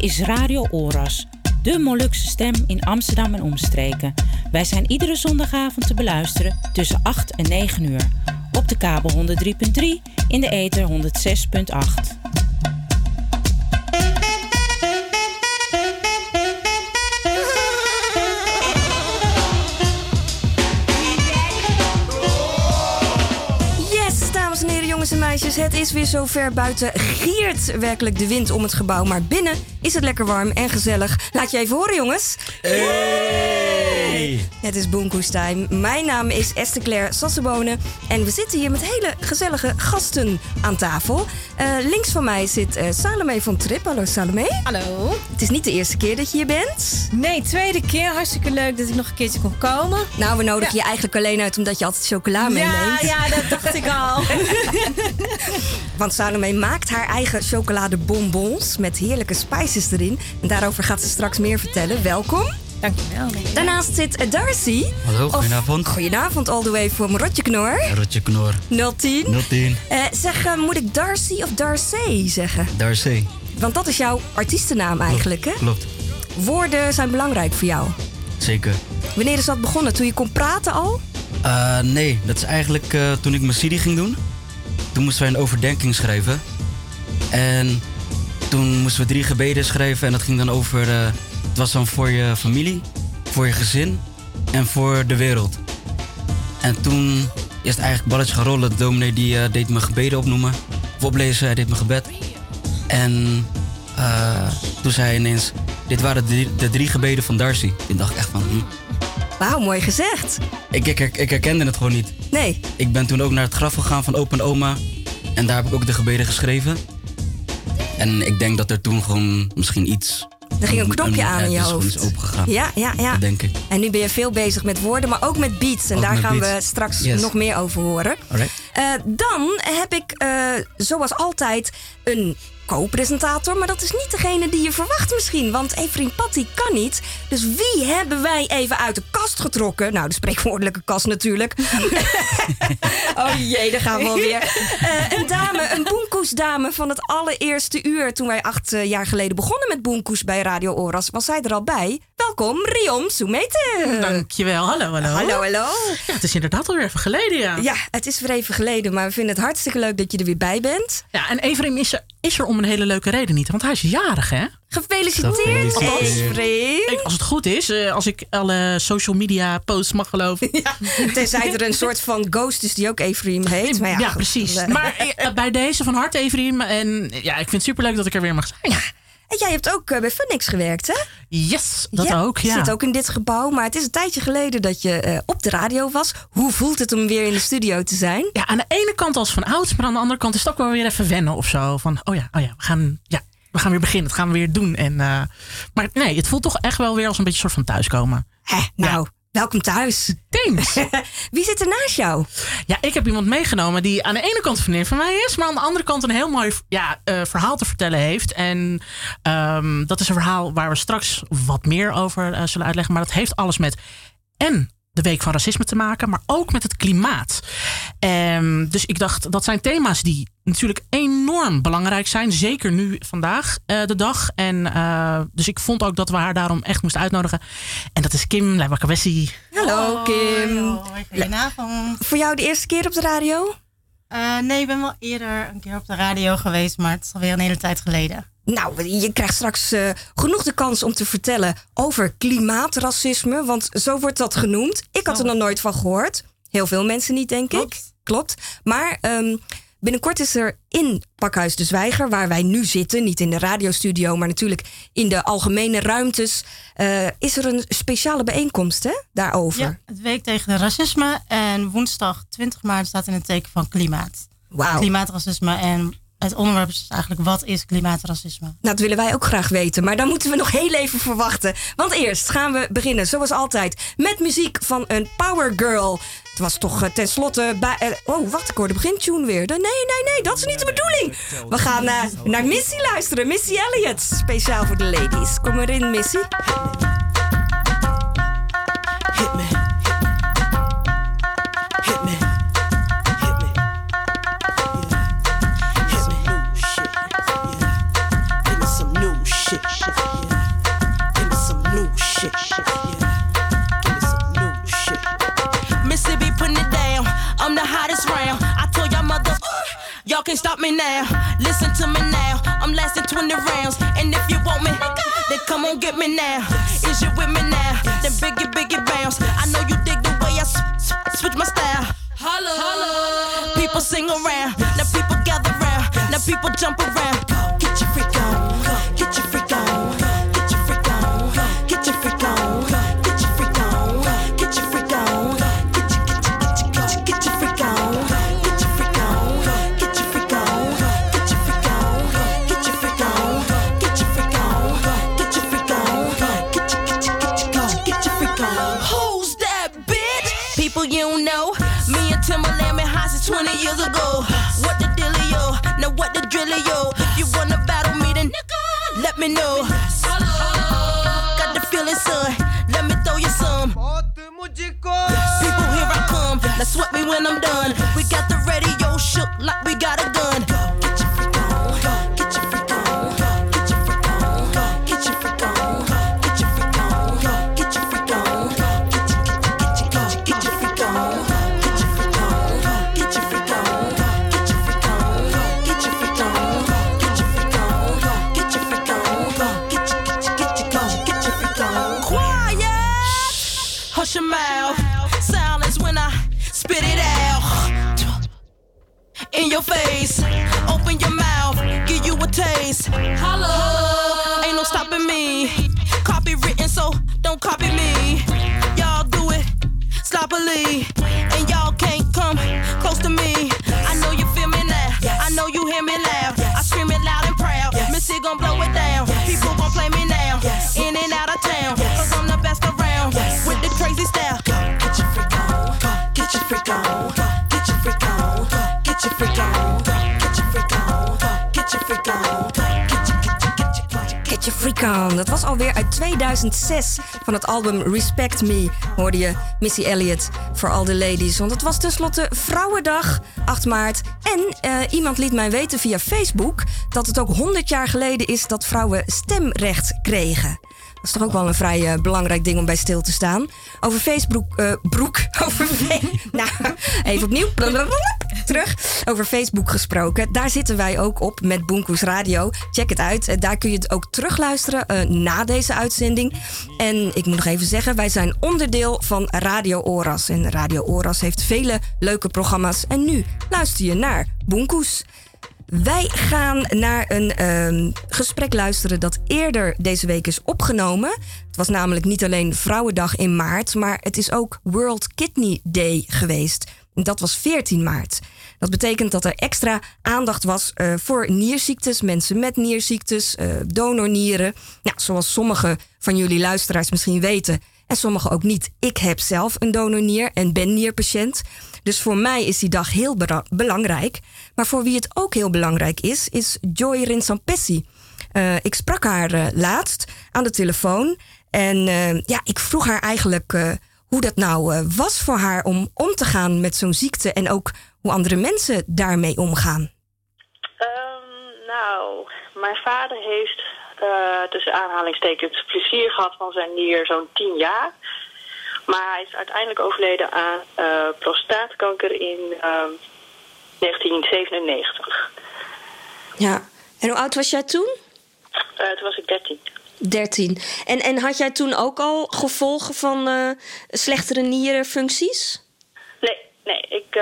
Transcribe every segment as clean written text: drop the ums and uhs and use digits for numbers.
is Radio Oras, de Molukse stem in Amsterdam en omstreken. Wij zijn iedere zondagavond te beluisteren tussen 8 en 9 uur. Op de kabel 103.3, in de ether 106.8. Jongens en meisjes, het is weer zover. Buiten giert werkelijk de wind om het gebouw, maar binnen is het lekker warm en gezellig. Laat je even horen, jongens. Hey! Het is Boomkoes Time. Mijn naam is Esther Claire Sassebone en we zitten hier met hele gezellige gasten aan tafel. Links van mij zit Salome van Trip. Hallo Salome. Hallo. Het is niet de eerste keer dat je hier bent. Nee, tweede keer. Hartstikke leuk dat ik nog een keertje kon komen. Nou, we nodigen je eigenlijk alleen uit omdat je altijd chocola meeneemt. Ja, dat dacht ik al. Want Salome maakt haar eigen chocoladebonbons met heerlijke spices erin. En daarover gaat ze straks meer vertellen. Welkom. Dankjewel. Daarnaast zit Darcy. Hallo, goedenavond. Goedenavond, all the way from Rotjeknor. Rotjeknor. 010. 010. Zeg, moet ik Darcy of Darcy zeggen? Darcy. Want dat is jouw artiestennaam eigenlijk, hè? Klopt. Woorden zijn belangrijk voor jou. Zeker. Wanneer is dat begonnen? Toen je kon praten al? Nee, dat is eigenlijk toen ik mijn studie ging doen. Toen moesten wij een overdenking schrijven. En toen moesten we 3 gebeden schrijven. En dat ging dan over... het was dan voor je familie, voor je gezin en voor de wereld. En toen is het eigenlijk balletje gaan rollen. De dominee die deed mijn gebeden opnoemen. Of oplezen, hij deed mijn gebed. En toen zei hij ineens... Dit waren de 3 gebeden van Darcy. Toen dacht ik echt van... Wauw, mooi gezegd. Ik herkende het gewoon niet. Nee. Ik ben toen ook naar het graf gegaan van opa en oma. En daar heb ik ook de gebeden geschreven. En ik denk dat er toen gewoon misschien iets... Er ging een knopje aan in je hoofd. Is opengegaan. Ja. Dat denk ik. En nu ben je veel bezig met woorden, maar ook met beats. En ook daar gaan beats. we straks nog meer over horen. Dan heb ik, zoals altijd, een co-presentator. Maar dat is niet degene die je verwacht misschien. Want Efriem Patty kan niet. Dus wie hebben wij even uit de kast getrokken? Nou, de spreekwoordelijke kast natuurlijk. Oh jee, daar gaan we alweer. Een dame, een Boomkoes-dame van het allereerste uur. Toen wij 8 jaar geleden begonnen met Boomkoes bij Radio Oras, was zij er al bij. Welkom, Riom Soumete. Dankjewel, hallo. Hallo. Ja, het is inderdaad alweer even geleden, ja. Ja, het is weer even geleden, maar we vinden het hartstikke leuk dat je er weer bij bent. Ja, en Efriem is er om een hele leuke reden niet, want hij is jarig, hè? Gefeliciteerd, Efriem. Als het goed is, als ik alle social media posts mag geloven. Ja, tenzij er een soort van ghost is die ook Efriem heet. Maar ja, goed, precies. Maar bij deze van harte, Efriem. En ja, ik vind het superleuk dat ik er weer mag zijn. Ja. En jij hebt ook bij Funix gewerkt, hè? Yes, dat ook, ja. Je zit ook in dit gebouw, maar het is een tijdje geleden dat je op de radio was. Hoe voelt het om weer in de studio te zijn? Ja, aan de ene kant als van ouds, maar aan de andere kant is het ook wel weer even wennen of zo. Van, we gaan weer beginnen, dat gaan we weer doen. En, maar nee, het voelt toch echt wel weer als een beetje een soort van thuiskomen. Welkom thuis. Thanks. Wie zit er naast jou? Ja, ik heb iemand meegenomen die aan de ene kant een vriendin van mij is, maar aan de andere kant een heel mooi verhaal te vertellen heeft. En dat is een verhaal waar we straks wat meer over zullen uitleggen. Maar dat heeft alles met en de Week van Racisme te maken, maar ook met het klimaat. Dus ik dacht, dat zijn thema's die natuurlijk enorm belangrijk zijn. Zeker nu vandaag de dag. En dus ik vond ook dat we haar daarom echt moesten uitnodigen. En dat is Kim Leiwakawessi. Hallo Kim. Hoi, goedenavond. Voor jou de eerste keer op de radio? Nee, ik ben wel eerder een keer op de radio geweest, maar het is alweer een hele tijd geleden. Nou, je krijgt straks genoeg de kans om te vertellen over klimaatracisme, want zo wordt dat genoemd. Ik had er nog nooit van gehoord. Heel veel mensen niet, denk ik. Klopt. Maar binnenkort is er in Pakhuis de Zwijger, waar wij nu zitten, niet in de radiostudio, maar natuurlijk in de algemene ruimtes, is er een speciale bijeenkomst, hè, daarover. Ja, het Week tegen Racisme en woensdag 20 maart staat in het teken van klimaat. Wauw. Klimaatracisme en het onderwerp is eigenlijk, wat is klimaatracisme? Nou, dat willen wij ook graag weten, maar dan moeten we nog heel even verwachten. Want eerst gaan we beginnen, zoals altijd, met muziek van een power girl. Het was toch tenslotte bij... wacht, ik hoor de begintune weer. Nee, dat is niet de bedoeling. We gaan naar Missy luisteren. Missy Elliott, speciaal voor de ladies. Kom erin, Missy. Hit me. Hit me. Shit. can't stop me now. Listen to me now. I'm lasting 20 rounds. And if you want me, then come on get me now. Is you with me now? Then biggie bounce. I know you dig the way I switch my style. Holla, holla. People sing around. Now people gather round. Now people jump around. Get your freak on. Get your freak on. Get your freak on. Get your freak on. Get your freak on. Get your freak on. Get your freak on. Get your freak on. Get your freak on. Get your freak on. Get your freak on. Get your freak on. Get your freak on. Get your freak on. Who's that bitch? People you don't know. Me and Timberland been high since 20 years ago. What the dealio? Now what the drillio? If you wanna battle me, then let me know. Got the feeling, son. Let me throw you some. People, here I come. Now sweat me when I'm done. We got the radio shook like we got a gun. Get your freak on. Get your freak on. Get your freak on. Get your freak on. Get your freak on. Get your freak on. Get your freak on. Get your freak on. Get your freak on. Get your freak on. Get your freak on. Get your freak on. Get your freak on. Get your freak on. Quiet. Hush your mouth. Silence when I spit it out. In your face. Open your mouth. Give you a taste. Hello. Ain't no stopping me. Copywritten, so don't copy me. Y'all do it sloppily. And y'all can't come close to me. I know you feel me now. I know you hear me loud. I scream it loud and proud. Missy gon' blow it down. People gon' play me now. In and out of town. Cause I'm the best around. With the crazy style. Get your freak on. Get your freak on. Get your freak on. Get your freak on. Get your freak on. Get your freak on. Get Your Freak On. Dat was alweer uit 2006 van het album Respect Me. Hoorde je Missy Elliott voor al de ladies. Want het was tenslotte Vrouwendag, 8 maart. En iemand liet mij weten via Facebook dat het ook 100 jaar geleden is dat vrouwen stemrecht kregen. Dat is toch ook wel een vrij belangrijk ding om bij stil te staan. Over Facebook... nou, even opnieuw. Terug. Over Facebook gesproken. Daar zitten wij ook op met Boenkoes Radio. Check het uit. Daar kun je het ook terugluisteren na deze uitzending. En ik moet nog even zeggen, wij zijn onderdeel van Radio Oras. En Radio Oras heeft vele leuke programma's. En nu luister je naar Boenkoes. Wij gaan naar een gesprek luisteren dat eerder deze week is opgenomen. Het was namelijk niet alleen Vrouwendag in maart, maar het is ook World Kidney Day geweest. Dat was 14 maart. Dat betekent dat er extra aandacht was voor nierziektes, mensen met nierziektes, donornieren. Nou, zoals sommige van jullie luisteraars misschien weten en sommigen ook niet. Ik heb zelf een donornier en ben nierpatiënt. Dus voor mij is die dag heel belangrijk. Maar voor wie het ook heel belangrijk is Joy Rinsampessi. Ik sprak haar laatst aan de telefoon. En ik vroeg haar eigenlijk hoe dat nou was voor haar om te gaan met zo'n ziekte. En ook hoe andere mensen daarmee omgaan. Mijn vader heeft tussen aanhalingstekens plezier gehad van zijn nier zo'n 10 jaar. Maar hij is uiteindelijk overleden aan prostaatkanker in 1997. Ja, en hoe oud was jij toen? Toen was ik 13. 13. En had jij toen ook al gevolgen van slechtere nierenfuncties? Nee. Ik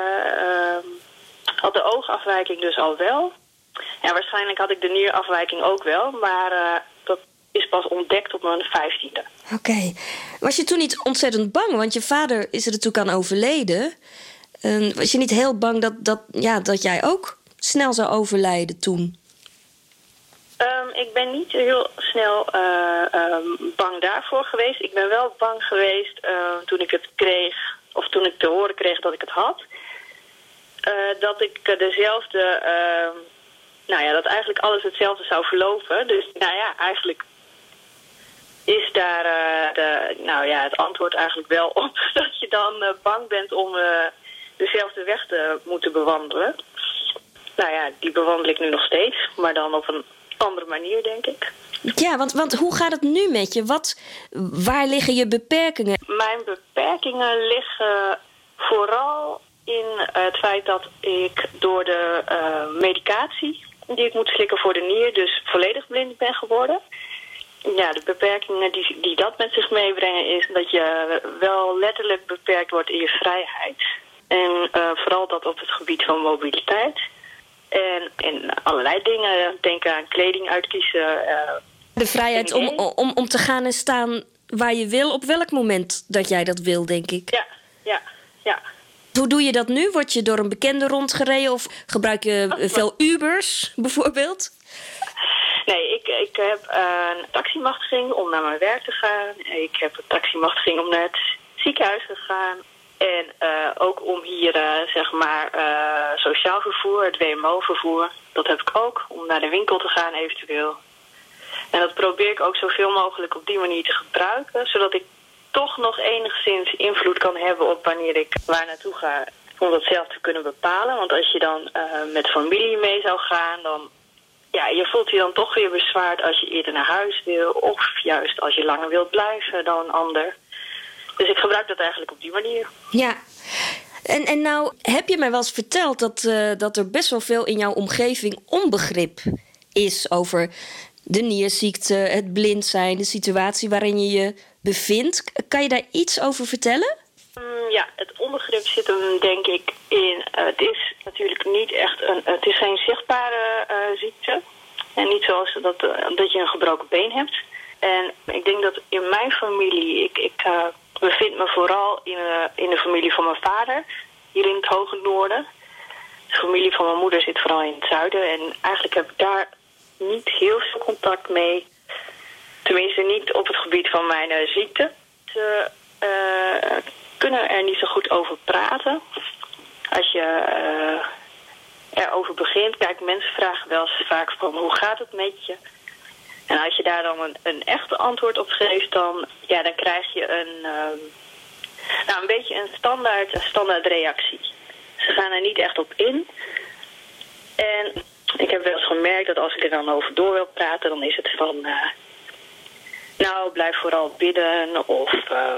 had de oogafwijking dus al wel. Ja, waarschijnlijk had ik de nierafwijking ook wel, maar dat is pas ontdekt op mijn 15e. Oké. Was je toen niet ontzettend bang? Want je vader is er natuurlijk aan overleden. Was je niet heel bang dat jij ook snel zou overlijden toen? Ik ben niet heel snel bang daarvoor geweest. Ik ben wel bang geweest toen ik het kreeg, of toen ik te horen kreeg dat ik het had. Dat ik dezelfde, dat eigenlijk alles hetzelfde zou verlopen. Dus eigenlijk is daar het antwoord eigenlijk wel op dat je dan bang bent om dezelfde weg te moeten bewandelen. Die bewandel ik nu nog steeds, maar dan op een andere manier, denk ik. Ja, want hoe gaat het nu met je? Waar liggen je beperkingen? Mijn beperkingen liggen vooral in het feit dat ik door de medicatie die ik moet slikken voor de nier dus volledig blind ben geworden. Ja, de beperkingen die dat met zich meebrengen is dat je wel letterlijk beperkt wordt in je vrijheid. En vooral dat op het gebied van mobiliteit. En allerlei dingen. Denk aan kleding uitkiezen. De vrijheid om te gaan en staan waar je wil, op welk moment dat jij dat wil, denk ik. Ja. Hoe doe je dat nu? Word je door een bekende rondgereden of gebruik je veel Ubers bijvoorbeeld? Nee, ik heb een taximachtiging om naar mijn werk te gaan. Ik heb een taximachtiging om naar het ziekenhuis te gaan. En ook om hier, sociaal vervoer, het WMO-vervoer. Dat heb ik ook, om naar de winkel te gaan eventueel. En dat probeer ik ook zoveel mogelijk op die manier te gebruiken. Zodat ik toch nog enigszins invloed kan hebben op wanneer ik waar naartoe ga. Om dat zelf te kunnen bepalen. Want als je dan met familie mee zou gaan, dan... Ja, je voelt je dan toch weer bezwaard als je eerder naar huis wil. Of juist als je langer wilt blijven dan een ander. Dus ik gebruik dat eigenlijk op die manier. Ja. En nou heb je mij wel eens verteld dat er best wel veel in jouw omgeving onbegrip is over de nierziekte, het blind zijn, de situatie waarin je je bevindt. Kan je daar iets over vertellen? Ja, het onbegrip zit hem denk ik in... het is natuurlijk niet echt het is geen zichtbare ziekte. En niet zoals dat je een gebroken been hebt. En ik denk dat in mijn familie... Ik bevind me vooral in de familie van mijn vader. Hier in het hoge noorden. De familie van mijn moeder zit vooral in het zuiden. En eigenlijk heb ik daar niet heel veel contact mee. Tenminste niet op het gebied van mijn ziekte. Ze kunnen er niet zo goed over praten. Als je erover begint, kijk, mensen vragen wel eens vaak van hoe gaat het met je? En als je daar dan een echte antwoord op geeft, dan krijg je een beetje een standaard reactie. Ze gaan er niet echt op in. En ik heb wel eens gemerkt dat als ik er dan over door wil praten, dan is het van... blijf vooral bidden of...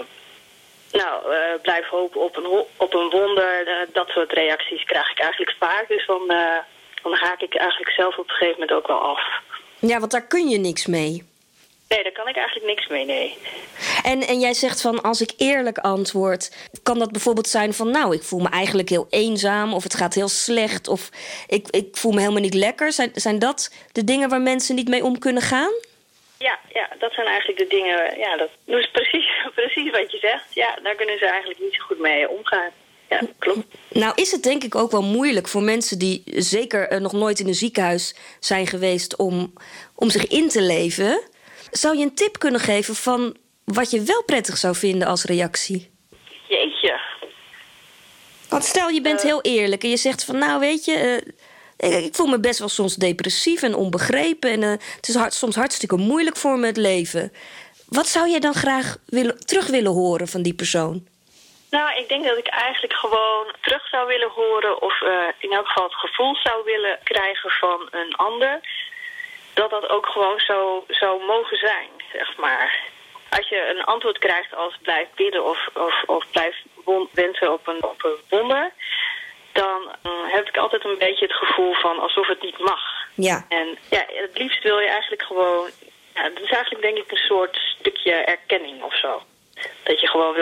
blijf hopen op een wonder. Dat soort reacties krijg ik eigenlijk vaak. Dus dan haak ik eigenlijk zelf op een gegeven moment ook wel af. Ja, want daar kun je niks mee. Nee, daar kan ik eigenlijk niks mee, nee. En jij zegt van, als ik eerlijk antwoord... kan dat bijvoorbeeld zijn van... ik voel me eigenlijk heel eenzaam... of het gaat heel slecht... of ik voel me helemaal niet lekker. Zijn dat de dingen waar mensen niet mee om kunnen gaan? Ja, dat zijn eigenlijk de dingen... Ja, dat is precies wat je zegt. Ja, daar kunnen ze eigenlijk niet zo goed mee omgaan. Ja, klopt. Nou is het denk ik ook wel moeilijk voor mensen... die zeker nog nooit in een ziekenhuis zijn geweest... om zich in te leven. Zou je een tip kunnen geven van wat je wel prettig zou vinden als reactie? Jeetje. Want stel, je bent heel eerlijk en je zegt van... weet je... ik voel me best wel soms depressief en onbegrepen... en het is soms hartstikke moeilijk voor me het leven. Wat zou jij dan graag terug willen horen van die persoon? Nou, ik denk dat ik eigenlijk gewoon terug zou willen horen... of in elk geval het gevoel zou willen krijgen van een ander... dat ook gewoon zo zou mogen zijn, zeg maar. Als je een antwoord krijgt als blijf bidden of blijf wensen op een wonder... dan heb ik altijd een beetje het gevoel van alsof het niet mag. Ja. En het liefst wil je eigenlijk gewoon... Ja, het is eigenlijk denk ik een soort stukje erkenning of zo. Dat je gewoon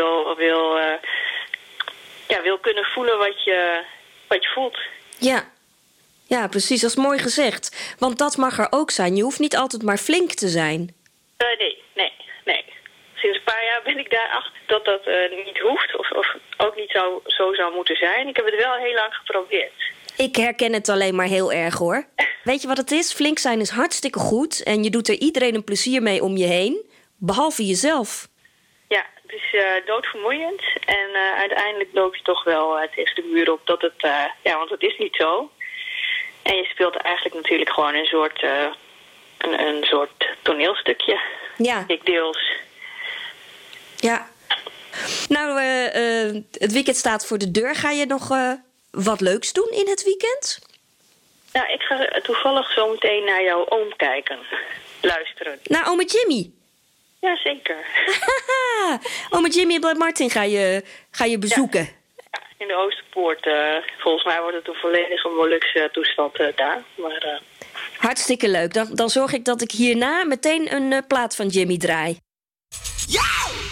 wil kunnen voelen wat je voelt. Ja, precies. Dat is mooi gezegd. Want dat mag er ook zijn. Je hoeft niet altijd maar flink te zijn. Nee. Sinds een paar jaar ben ik daarachter dat niet hoeft. Of ook niet zo zou moeten zijn. Ik heb het wel heel lang geprobeerd. Ik herken het alleen maar heel erg, hoor. Weet je wat het is? Flink zijn is hartstikke goed. En je doet er iedereen een plezier mee om je heen. Behalve jezelf. Ja, het is doodvermoeiend. En uiteindelijk loop je toch wel tegen de muur op dat het... want het is niet zo. En je speelt eigenlijk natuurlijk gewoon een soort toneelstukje. Ja. Ik deels. Ja. Nou, het weekend staat voor de deur. Ga je nog wat leuks doen in het weekend? Nou, ik ga toevallig zo meteen naar jouw oom kijken. Luisteren. Naar ome Jimmy? Jazeker. Ome Jimmy en Martin ga je bezoeken. in de Oosterpoort. Volgens mij wordt het een volledige Molukse toestand daar. Maar, Hartstikke leuk. Dan zorg ik dat ik hierna meteen een plaat van Jimmy draai. Yo!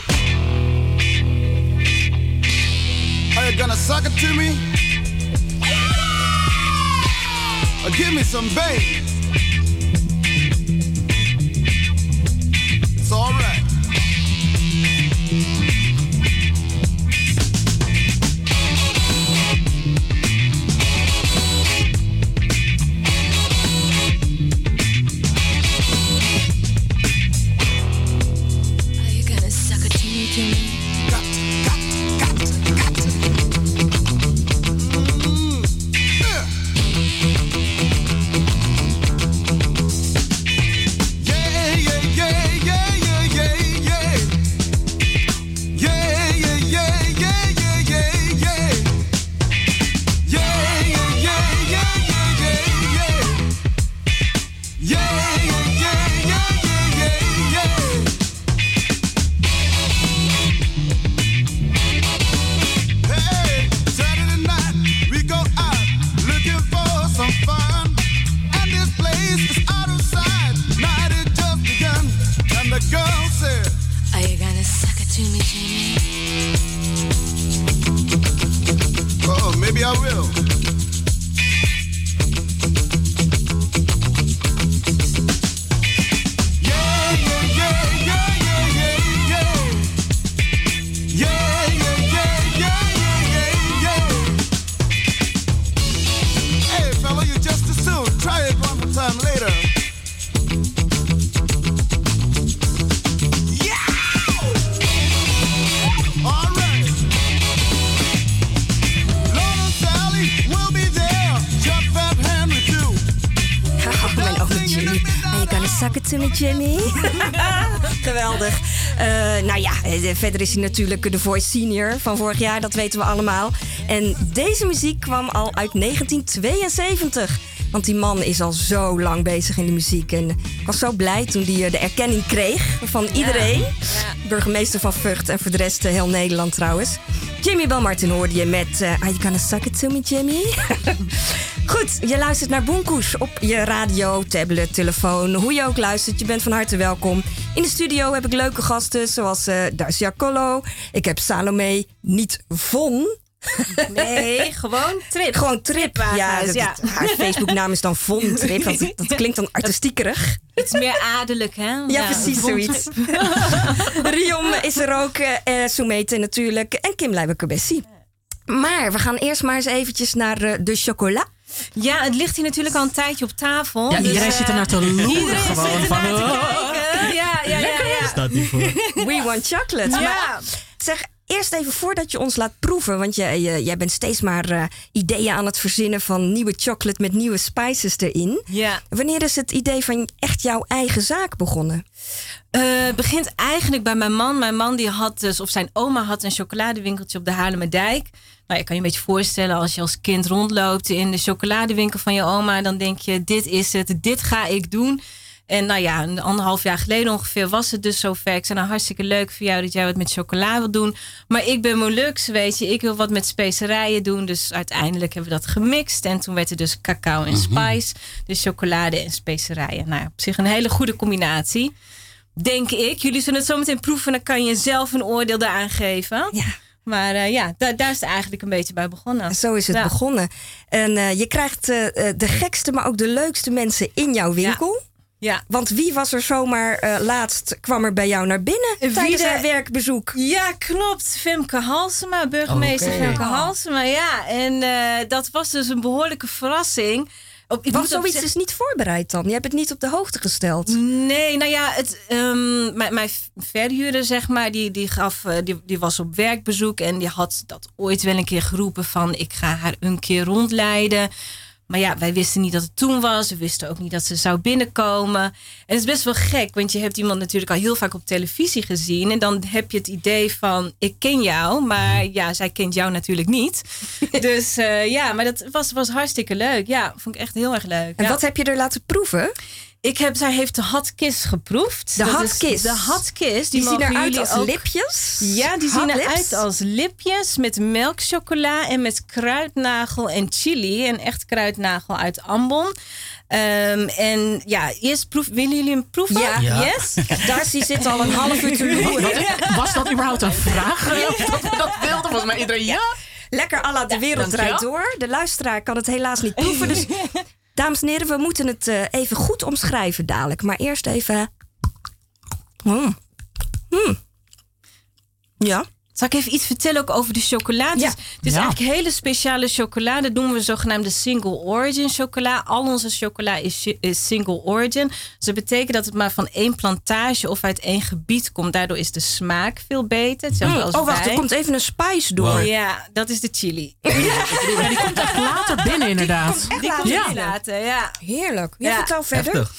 Are you gonna suck it to me? Or give me some bass? It's all right. Maybe I will. Hey, fella, you just as soon. Try it one more time later. Suck it to me, Jimmy. Geweldig. Nou ja, verder is hij natuurlijk de Voice Senior van vorig jaar. Dat weten we allemaal. En deze muziek kwam al uit 1972. Want die man is al zo lang bezig in de muziek. En ik was zo blij toen hij de erkenning kreeg van iedereen. Ja. Burgemeester van Vught en voor de rest heel Nederland trouwens. Jimmy Bell Martin hoorde je met Are You Gonna Suck It To Me, Jimmy? Goed, je luistert naar Boomkoes op je radio, tablet, telefoon. Hoe je ook luistert, je bent van harte welkom. In de studio heb ik leuke gasten zoals Dacia Collo. Ik heb Salome, niet Von. Nee, gewoon Trip. Gewoon Trip. Ja, haar Facebooknaam is dan Von Trip. Want dat klinkt dan artistiekerig. Iets meer adellijk, hè? Ja, precies zoiets. Riom is er ook, Soumete natuurlijk. En Kim Leiber-Bessie. Maar we gaan eerst maar eens eventjes naar de chocola. Ja, het ligt hier natuurlijk al een tijdje op tafel. Ja, dus, iedereen zit er naar te loeren gewoon. Van, Ja. Staat niet voor. We want chocolate. Ja. Maar, zeg, eerst even voordat je ons laat proeven. Want jij bent steeds maar ideeën aan het verzinnen van nieuwe chocolate met nieuwe spices erin. Ja. Wanneer is het idee van echt jouw eigen zaak begonnen? Het begint eigenlijk bij mijn man. Mijn man die had dus, of zijn oma had een chocoladewinkeltje op de Haarlemmerdijk. Nou, je kan je een beetje voorstellen als je als kind rondloopt in de chocoladewinkel van je oma. Dan denk je, dit is het, dit ga ik doen. En nou ja, 1,5 jaar geleden ongeveer was het dus zover. Ik zei, nou hartstikke leuk voor jou dat jij wat met chocola wil doen. Maar ik ben Molux, weet je. Ik wil wat met specerijen doen. Dus uiteindelijk hebben we dat gemixt. En toen werd het dus cacao en spice. Dus chocolade en specerijen. Nou, op zich een hele goede combinatie. Denk ik. Jullie zullen het zo meteen proeven. Dan kan je zelf een oordeel daaraan geven. Ja. Maar daar is het eigenlijk een beetje bij begonnen. Zo is het begonnen. En je krijgt de gekste, maar ook de leukste mensen in jouw winkel. Ja. Want wie was er zomaar laatst, kwam er bij jou naar binnen tijdens haar werkbezoek? Ja, klopt. Femke Halsema, burgemeester Femke Halsema. Ja, en dat was dus een behoorlijke verrassing. Want zoiets is niet voorbereid dan? Je hebt het niet op de hoogte gesteld? Nee, nou ja, mijn verhuurder, zeg maar, die was op werkbezoek. En die had dat ooit wel een keer geroepen van, ik ga haar een keer rondleiden. Maar ja, wij wisten niet dat het toen was. We wisten ook niet dat ze zou binnenkomen. En het is best wel gek, want je hebt iemand natuurlijk al heel vaak op televisie gezien. En dan heb je het idee van, ik ken jou. Maar ja, zij kent jou natuurlijk niet. Dus maar dat was hartstikke leuk. Ja, vond ik echt heel erg leuk. En wat heb je er laten proeven? Zij heeft de Hot Kiss geproefd. De Hot Kiss. De Hot Kiss. Die zien eruit als ook lipjes? Ja, die Hot zien lips? eruit als lipjes met melkchocola en met kruidnagel en chili. En echt kruidnagel uit Ambon. En ja, eerst willen jullie hem proeven? Ja. Yes? Darcy zit al een half uur te loeren. Was dat überhaupt een vraag? Of dat wilde volgens mij iedereen ja? Lekker à la de wereld draait door. De luisteraar kan het helaas niet proeven. Dus dames en heren, we moeten het even goed omschrijven dadelijk. Maar eerst even... Ja. Zal ik even iets vertellen ook over de chocolade? Het is eigenlijk hele speciale chocolade. Dat noemen we zogenaamde single origin chocola. Al onze chocola is single origin. Dus dat betekent dat het maar van 1 plantage of uit 1 gebied komt. Daardoor is de smaak veel beter. Wacht, er komt even een spice door. Wow. Ja, dat is de chili. Die komt echt later binnen inderdaad. Die komt echt later, ja. Heerlijk. Vertel verder. Heftig.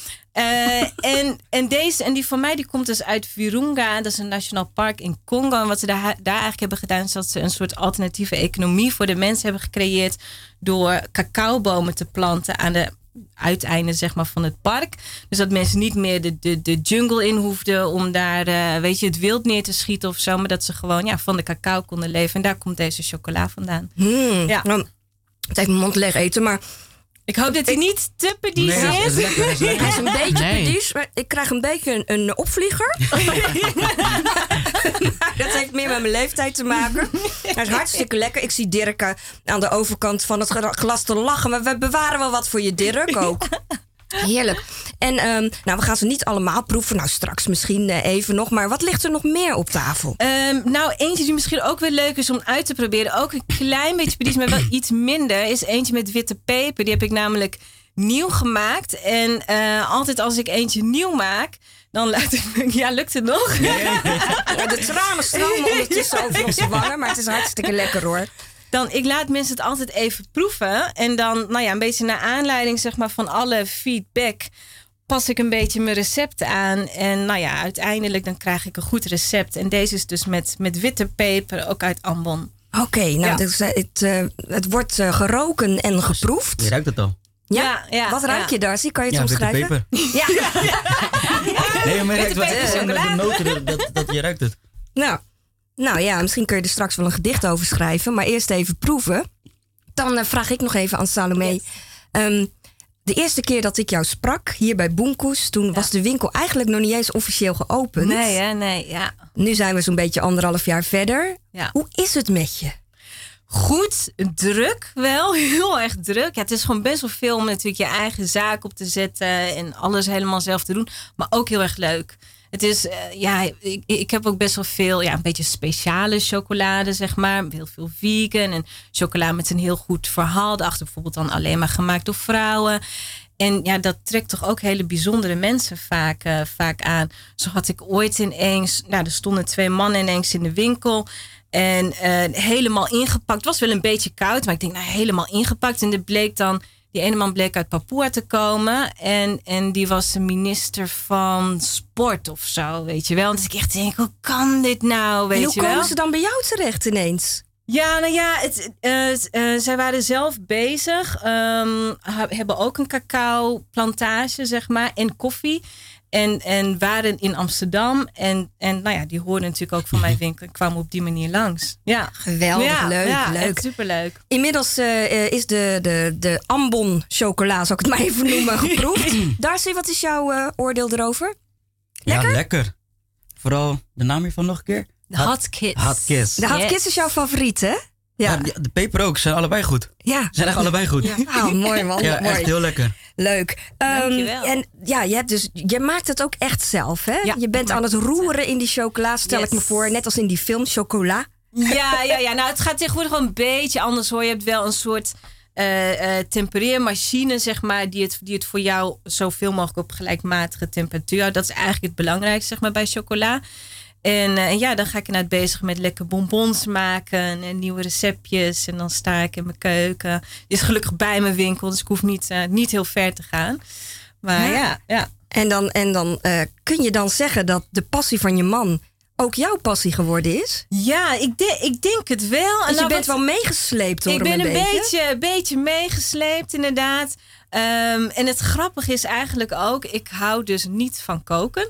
En die van mij die komt dus uit Virunga. Dat is een nationaal park in Congo. En wat ze daar eigenlijk hebben gedaan... is dat ze een soort alternatieve economie voor de mensen hebben gecreëerd... door cacaobomen te planten aan de uiteinden zeg maar, van het park. Dus dat mensen niet meer de jungle in hoefden... om daar het wild neer te schieten of zo... maar dat ze gewoon van de cacao konden leven. En daar komt deze chocola vandaan. Ja. Nou, het heeft mijn mond leeg eten, maar... Ik hoop dat hij niet te pedies is. Hij is een beetje pedies, maar ik krijg een beetje een opvlieger. Dat heeft meer met mijn leeftijd te maken. Hij is hartstikke lekker. Ik zie Dirk aan de overkant van het glas te lachen. Maar we bewaren wel wat voor je, Dirk, ook. Heerlijk. En we gaan ze niet allemaal proeven. Nou, straks misschien even nog. Maar wat ligt er nog meer op tafel? Eentje die misschien ook wel leuk is om uit te proberen. Ook een klein beetje pedies, maar wel iets minder. Is eentje met witte peper. Die heb ik namelijk nieuw gemaakt. En altijd als ik eentje nieuw maak... dan laat ik me... Ja, lukt het nog? Ja, de tranen stromen ondertussen over onze wangen. Maar het is hartstikke lekker, hoor. Ik laat mensen het altijd even proeven. En dan, een beetje naar aanleiding zeg maar, van alle feedback... pas ik een beetje mijn recept aan. En uiteindelijk dan krijg ik een goed recept. En deze is dus met witte peper, ook uit Ambon. Oké, dus, het wordt geroken en geproefd. Je ruikt het al. Ja. Wat ruik je, Darcy? Kan je het omschrijven? Witte peper. Nee, maar je ruikt wel met de noten, dat je ruikt het. Nou ja, misschien kun je er straks wel een gedicht over schrijven. Maar eerst even proeven. Dan vraag ik nog even aan Salome. Yes. De eerste keer dat ik jou sprak, hier bij Boomkoes... toen was de winkel eigenlijk nog niet eens officieel geopend. Nee. Nu zijn we zo'n beetje 1,5 jaar verder. Ja. Hoe is het met je? Goed, druk wel. Heel erg druk. Ja, het is gewoon best wel veel om natuurlijk je eigen zaak op te zetten... en alles helemaal zelf te doen. Maar ook heel erg leuk. Het is, ik heb ook best wel veel, een beetje speciale chocolade, zeg maar. Heel veel vegan en chocola met een heel goed verhaal. Daarachter bijvoorbeeld dan alleen maar gemaakt door vrouwen. En dat trekt toch ook hele bijzondere mensen vaak aan. Zo had ik ooit ineens, er stonden 2 mannen ineens in de winkel... En helemaal ingepakt. Het was wel een beetje koud, maar ik denk, helemaal ingepakt. En die ene man bleek uit Papua te komen. En die was de minister van sport of zo, weet je wel. Dus ik echt denk, hoe kan dit nou, weet je wel? Hoe komen ze dan bij jou terecht ineens? Ja, zij waren zelf bezig. Hebben ook een cacao plantage, zeg maar, en koffie. En waren in Amsterdam. En die hoorden natuurlijk ook van mijn winkel. En kwamen op die manier langs. Ja. Geweldig, leuk. Superleuk. Inmiddels is de Ambon chocola, zal ik het maar even noemen, geproefd. Darcy, wat is jouw oordeel erover? Lekker? Ja, lekker. Vooral de naam hiervan nog een keer. De Hot Kiss. Hot Kiss. De Hot Kiss is jouw favoriet, hè? Ja. De peper ook. Ze zijn allebei goed. Ja. Ze zijn echt allebei goed. Ja. Mooi, man. Ja, mooi. echt heel lekker. Leuk. Dankjewel. En je maakt het ook echt zelf, hè? Ja, je bent aan het roeren in die chocola, stel ik me voor. Net als in die film Chocola. Ja. Nou, het gaat tegenwoordig wel een beetje anders, hoor. Je hebt wel een soort tempereermachine, zeg maar, die het voor jou zoveel mogelijk op gelijkmatige temperatuur houdt. Dat is eigenlijk het belangrijkste, zeg maar, bij chocola. En dan ga ik inderdaad bezig met lekker bonbons maken en nieuwe receptjes. En dan sta ik in mijn keuken. Die is gelukkig bij mijn winkel, dus ik hoef niet heel ver te gaan. Maar ja. En dan kun je dan zeggen dat de passie van je man ook jouw passie geworden is? Ja, ik denk het wel. En je bent wel meegesleept door ik hem ben een beetje meegesleept, inderdaad. En het grappige is eigenlijk ook, ik hou dus niet van koken.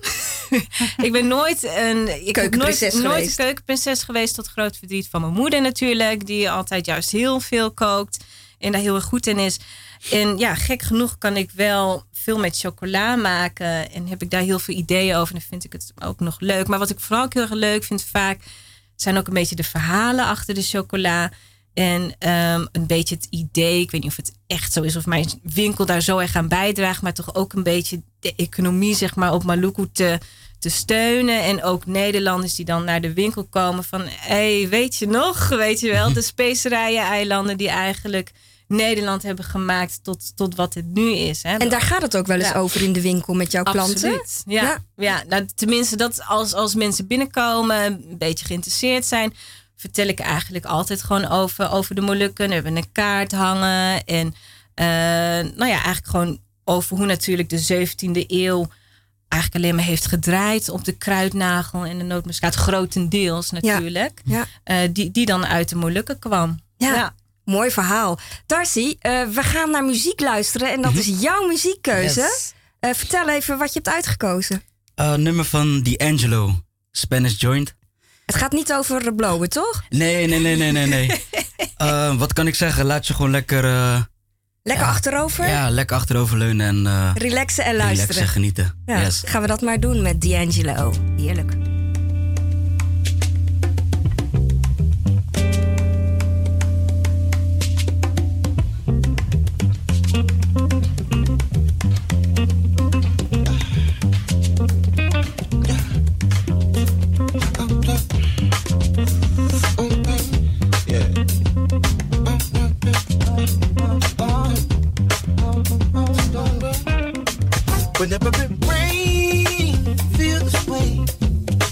Ik ben nooit een keukenprinses geweest, tot groot verdriet van mijn moeder natuurlijk. Die altijd juist heel veel kookt en daar heel erg goed in is. En ja, gek genoeg kan ik wel veel met chocola maken. En heb ik daar heel veel ideeën over. En dan vind ik het ook nog leuk. Maar wat ik vooral ook heel erg leuk vind vaak, zijn ook een beetje de verhalen achter de chocola. En een beetje het idee, ik weet niet of het echt zo is, of mijn winkel daar zo erg aan bijdraagt, maar toch ook een beetje de economie, zeg maar, op Maluku te steunen. En ook Nederlanders die dan naar de winkel komen van, weet je nog, weet je wel, de specerijen-eilanden die eigenlijk Nederland hebben gemaakt tot wat het nu is. Hè? En daar gaat het ook wel eens over in de winkel met jouw klanten? Absoluut, ja. Nou, tenminste, dat als mensen binnenkomen, een beetje geïnteresseerd zijn, vertel ik eigenlijk altijd gewoon over de Molukken. We hebben een kaart hangen. En eigenlijk gewoon over hoe natuurlijk de 17e eeuw eigenlijk alleen maar heeft gedraaid op de kruidnagel en de nootmuskaat. Grotendeels natuurlijk. Ja. Die dan uit de Molukken kwam. Ja. Mooi verhaal. Darcy, we gaan naar muziek luisteren. En dat is jouw muziekkeuze. Yes. Vertel even wat je hebt uitgekozen. Nummer van D'Angelo, Spanish Joint. Het gaat niet over blowen, toch? Nee. Wat kan ik zeggen? Laat je gewoon lekker... lekker achterover? Ja, lekker achteroverleunen en... relaxen en luisteren. Relaxen en genieten. Ja, yes. Gaan we dat maar doen met D'Angelo. Heerlijk. Whenever it rains, feel this way.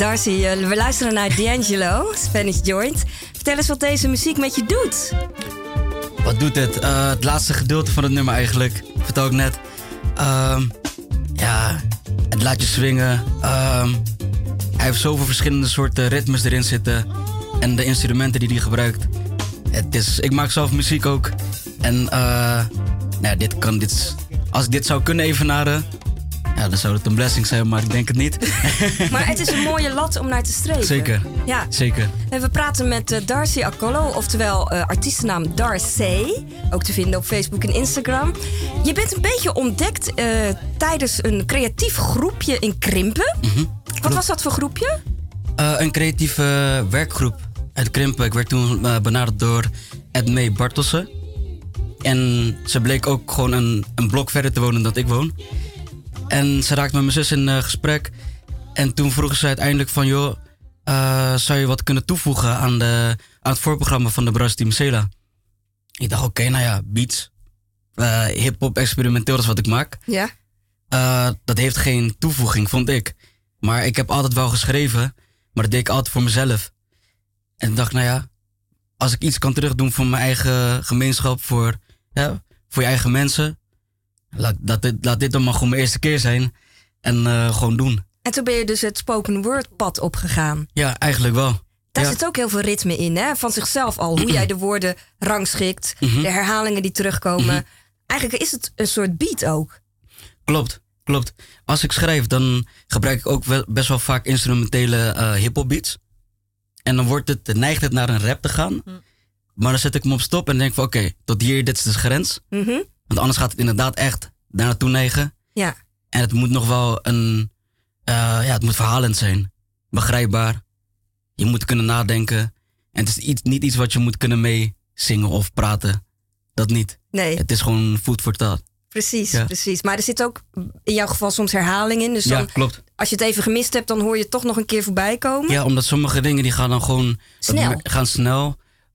Darcy, we luisteren naar D'Angelo, Spanish Joint. Vertel eens wat deze muziek met je doet. Wat doet het? Het laatste gedeelte van het nummer eigenlijk. Vertel ik net. Ja, het laat je swingen. Hij heeft zoveel verschillende soorten ritmes erin zitten. En de instrumenten die hij gebruikt. Ik maak zelf muziek ook. En als ik dit zou kunnen evenaren, ja, dan zou het een blessing zijn, maar ik denk het niet. Maar het is een mooie lat om naar te streven. Zeker, ja. Zeker. En we praten met Darcy Akollo, oftewel artiestennaam Darcy. Ook te vinden op Facebook en Instagram. Je bent een beetje ontdekt tijdens een creatief groepje in Krimpen. Mm-hmm. Wat was dat voor groepje? Een creatieve werkgroep uit Krimpen. Ik werd toen benaderd door Edmee Bartelsen. En ze bleek ook gewoon een blok verder te wonen dan ik woon. En ze raakte met mijn zus in gesprek. En toen vroegen ze uiteindelijk van, joh, zou je wat kunnen toevoegen aan het voorprogramma van de Bras Team Sela? Ik dacht, oké, nou ja, beats, hip-hop, experimenteel, dat is wat ik maak. Ja. Dat heeft geen toevoeging, vond ik. Maar ik heb altijd wel geschreven, maar dat deed ik altijd voor mezelf. En ik dacht, nou ja, als ik iets kan terugdoen voor mijn eigen gemeenschap, voor je eigen mensen, laat dit dan maar gewoon mijn eerste keer zijn. En gewoon doen. En toen ben je dus het spoken word pad opgegaan. Ja, eigenlijk wel. Daar zit ook heel veel ritme in, hè? Van zichzelf al. Hoe jij de woorden rangschikt. De herhalingen die terugkomen. Eigenlijk is het een soort beat ook. Klopt. Als ik schrijf, dan gebruik ik ook best wel vaak instrumentele hip-hop beats. En dan neigt het naar een rap te gaan. Maar dan zet ik hem op stop en denk van oké, tot hier, dit is de grens. Want anders gaat het inderdaad echt daar naartoe neigen. Ja. En het moet nog wel het moet verhalend zijn. Begrijpbaar. Je moet kunnen nadenken. En het is niet iets wat je moet kunnen meezingen of praten. Dat niet. Nee. Het is gewoon food for thought. Precies. Maar er zit ook in jouw geval soms herhaling in. Dus dan, klopt. Als je het even gemist hebt, dan hoor je het toch nog een keer voorbij komen. Ja, omdat sommige dingen die gaan dan gewoon snel.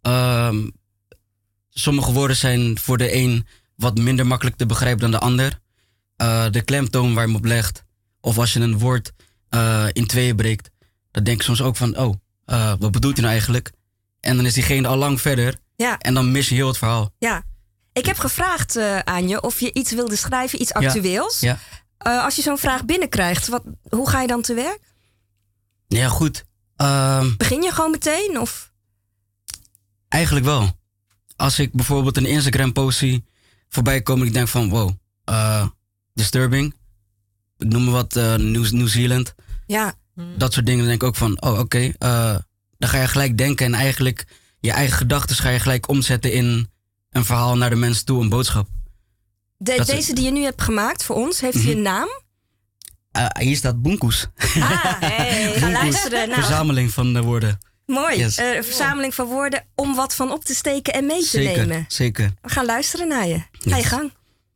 Sommige woorden zijn voor de een wat minder makkelijk te begrijpen dan de ander. De klemtoon waar je hem op legt. Of als je een woord in tweeën breekt. Dan denk ik soms ook van, wat bedoelt hij nou eigenlijk? En dan is diegene al lang verder. Ja. En dan mis je heel het verhaal. Ja. Ik heb gevraagd aan je of je iets wilde schrijven, iets actueels. Ja. Als je zo'n vraag binnenkrijgt, hoe ga je dan te werk? Ja, goed. Begin je gewoon meteen? Of? Eigenlijk wel. Als ik bijvoorbeeld een Instagram-post zie voorbij komen en ik denk van, wow, disturbing. Ik noem maar wat, Nieuw-Zeeland. Ja. Dat soort dingen. Dan denk ik ook van, oké. Dan ga je gelijk denken en eigenlijk je eigen gedachten ga je gelijk omzetten in een verhaal naar de mensen toe, een boodschap. Deze die je nu hebt gemaakt voor ons, heeft hij een naam? Hier staat Boenkoes. Ga luisteren. Nou. Verzameling van de woorden. Mooi. Yes. Verzameling van woorden om wat van op te steken en mee te nemen. Zeker. We gaan luisteren naar je. Ga je gang.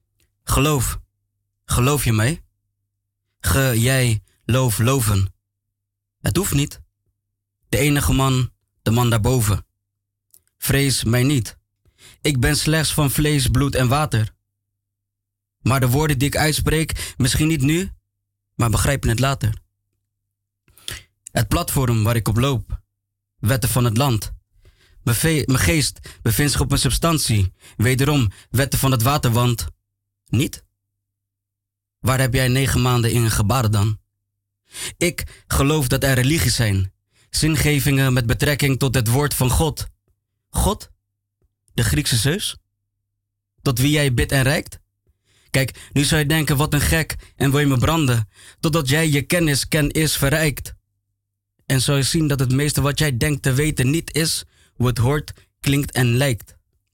Geloof je mij? Jij, loven. Het hoeft niet. De enige man, de man daarboven. Vrees mij niet. Ik ben slechts van vlees, bloed en water. Maar de woorden die ik uitspreek, misschien niet nu, maar begrijp je het later. Het platform waar ik op loop, wetten van het land. Mijn geest bevindt zich op mijn substantie, wederom wetten van het waterwand. Niet? Waar heb jij 9 maanden in gebaden dan? Ik geloof dat er religies zijn, zingevingen met betrekking tot het woord van God. God? De Griekse Zeus? Tot wie jij bidt en reikt? Kijk, nu zou je denken, wat een gek, en wil je me branden, totdat jij je kennis verrijkt. En zou je zien dat het meeste wat jij denkt te weten niet is hoe het hoort, klinkt en lijkt.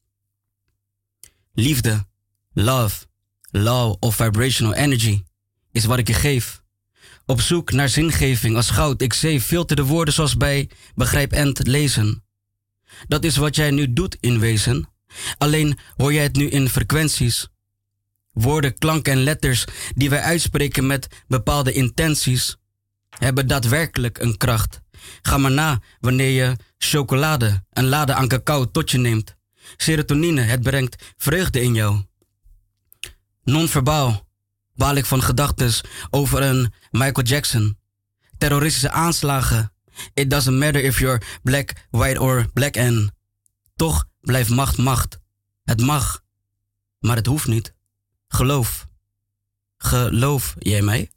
Liefde, love, law of vibrational energy is wat ik je geef. Op zoek naar zingeving als goud, ik zeef, filter de woorden zoals bij begrijp en lezen. Dat is wat jij nu doet in wezen. Alleen hoor jij het nu in frequenties. Woorden, klanken en letters die wij uitspreken met bepaalde intenties hebben daadwerkelijk een kracht. Ga maar na wanneer je chocolade, een lade aan cacao tot je neemt. Serotonine, het brengt vreugde in jou. Non-verbaal baal ik van gedachtes over een Michael Jackson. terroristische aanslagen. It doesn't matter if you're black, white or black and... Toch blijft macht macht. Het mag, maar het hoeft niet. Geloof. Geloof jij mij?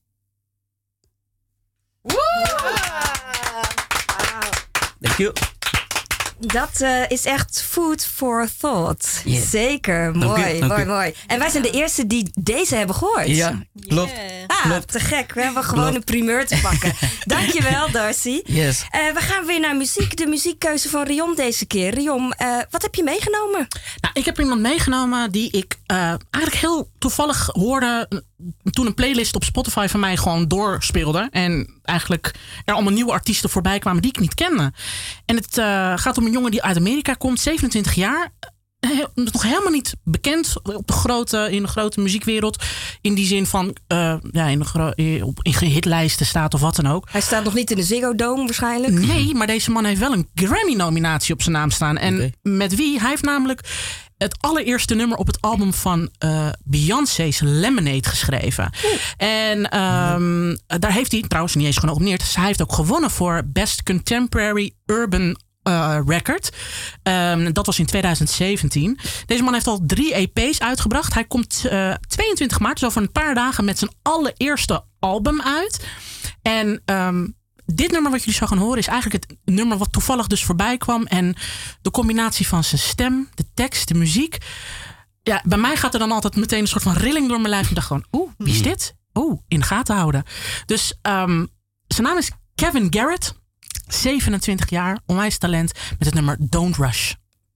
Thank you. Dat is echt food for thought. Yeah. Zeker, mooi, mooi. En wij zijn de eerste die deze hebben gehoord. Ja, klopt. Klopt. Te gek. We hebben gewoon een primeur te pakken. Dankjewel, Darcy. Yes. We gaan weer naar muziek. De muziekkeuze van Rion deze keer. Rion, wat heb je meegenomen? Nou, ik heb iemand meegenomen die ik eigenlijk heel toevallig hoorde toen een playlist op Spotify van mij gewoon doorspeelde. En eigenlijk er allemaal nieuwe artiesten voorbij kwamen die ik niet kende. En het gaat om een jongen die uit Amerika komt, 27 jaar. Nog helemaal niet bekend in de grote muziekwereld. In die zin van in hitlijsten staat of wat dan ook. Hij staat nog niet in de Ziggo Dome waarschijnlijk. Nee, maar deze man heeft wel een Grammy-nominatie op zijn naam staan. En met wie? Hij heeft namelijk het allereerste nummer op het album van Beyoncé's Lemonade geschreven. En daar heeft hij trouwens niet eens genomineerd. Dus hij heeft ook gewonnen voor Best Contemporary Urban Record. Dat was in 2017. Deze man heeft al 3 EP's uitgebracht. Hij komt 22 maart, dus over een paar dagen, met zijn allereerste album uit. En dit nummer wat jullie zo gaan horen is eigenlijk het nummer wat toevallig dus voorbij kwam. En de combinatie van zijn stem, de tekst, de muziek. Ja, bij mij gaat er dan altijd meteen een soort van rilling door mijn lijf. Ik dacht gewoon, wie is dit? In de gaten houden. Dus zijn naam is Kevin Garrett. 27 jaar, onwijs talent met het nummer Don't Rush.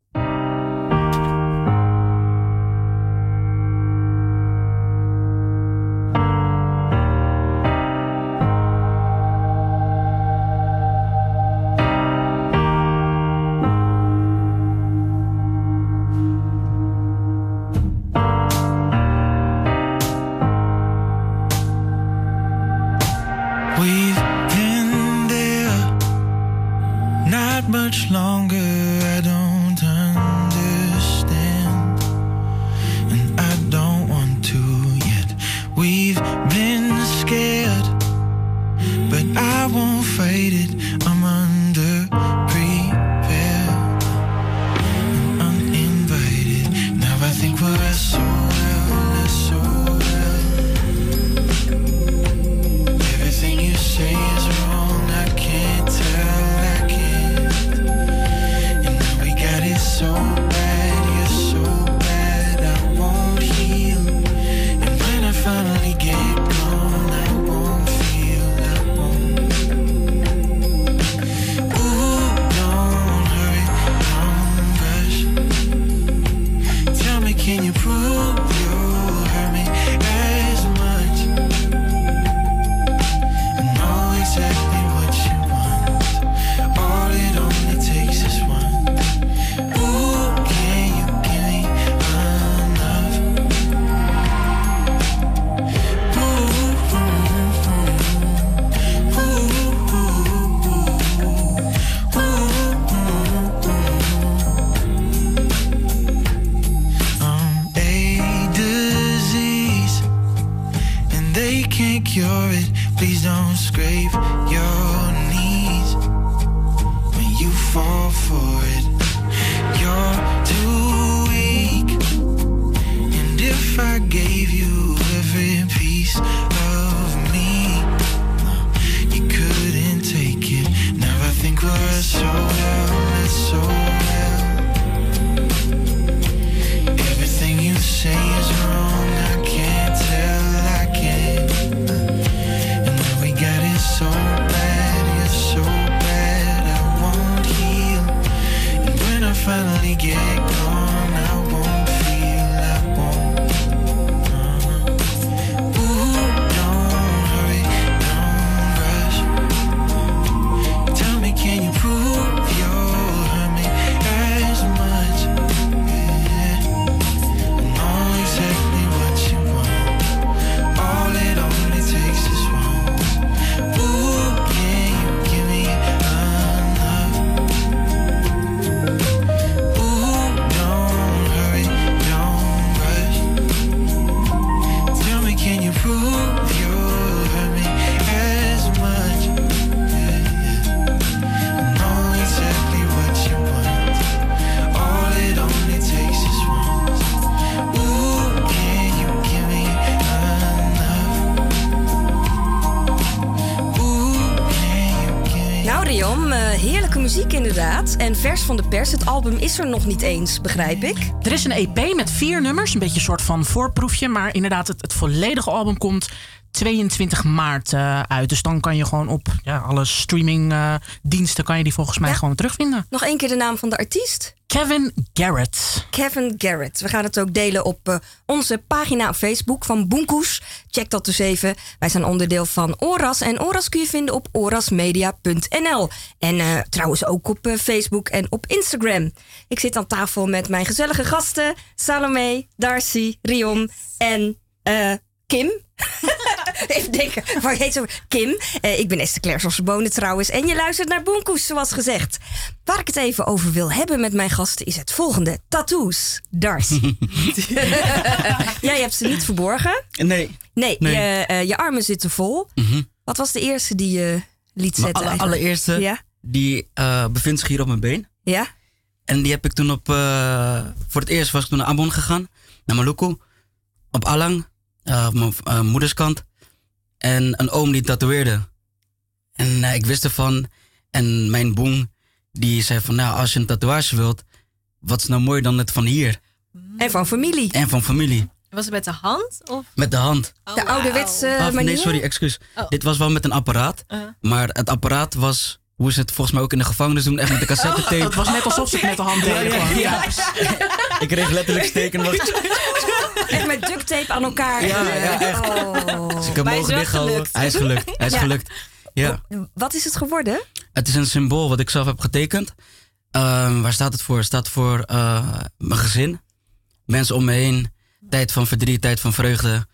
Much longer, I don't understand, and I don't want to yet. We've been scared, but I won't fight it. I'm under prepared and uninvited. Now I think we're so well, so well. Everything you say is wrong. I can't tell. So bad, you're so bad, I won't heal. And when I finally get gone, I won't feel, I won't. Ooh, don't hurry, don't rush. Tell me, can you prove you'll hurt me as much? I know exactly what you want. All it only takes is one. Cure it, please don't scrape your knees when you fall for it. You're too weak, and if I gave you every piece of me, you couldn't take it. Now I think we're so well, so well. Everything you say is wrong, I can't tell, I can't. So bad, you're so bad, I won't heal. And when I finally get heerlijke muziek inderdaad. En vers van de pers, het album is er nog niet eens, begrijp ik. Er is een EP met 4 nummers, een beetje een soort van voorproefje. Maar inderdaad, het volledige album komt 22 maart uit. Dus dan kan je gewoon op alle streamingdiensten kan je die volgens mij gewoon terugvinden. Nog 1 keer de naam van de artiest. Kevin Garrett. Kevin Garrett. We gaan het ook delen op onze pagina op Facebook van Boenkoes. Check dat dus even. Wij zijn onderdeel van ORAS. En ORAS kun je vinden op orasmedia.nl. En trouwens ook op Facebook en op Instagram. Ik zit aan tafel met mijn gezellige gasten. Salome, Darcy, Rion en Kim. Even denken, waar heet ze? Kim. Ik ben Esther Claire Sossebonen trouwens. En je luistert naar Boenkoes, zoals gezegd. Waar ik het even over wil hebben met mijn gasten is het volgende. Tattoos. Darcy. Jij hebt ze niet verborgen. Nee. Je armen zitten vol. Mm-hmm. Wat was de eerste die je liet zetten? De allereerste, die bevindt zich hier op mijn been. Ja. En die heb ik toen voor het eerst was ik toen naar Ambon gegaan. Naar Maluku. Op Alang. Op mijn moederskant. En een oom die tatoeëerde. En ik wist ervan. En mijn boem, die zei van, nou, als je een tatoeage wilt, wat is nou mooi dan het van hier? En van familie. Was het met de hand? Of? Met de hand. De ouderwetse manier? Nee, sorry, excuus. Dit was wel met een apparaat. Maar het apparaat was, hoe ze het volgens mij ook in de gevangenis doen, echt met de cassettetape. Het was net alsof ze het met de hand deden. Ja. Ik kreeg letterlijk steken. Echt met duct tape aan elkaar. Ja, echt. Dus ik heb mijn ogen dichtgehouden. Hij is gelukt. Ja. Wat is het geworden? Het is een symbool wat ik zelf heb getekend. Waar staat het voor? Het staat voor mijn gezin. Mensen om me heen. Tijd van verdriet, tijd van vreugde.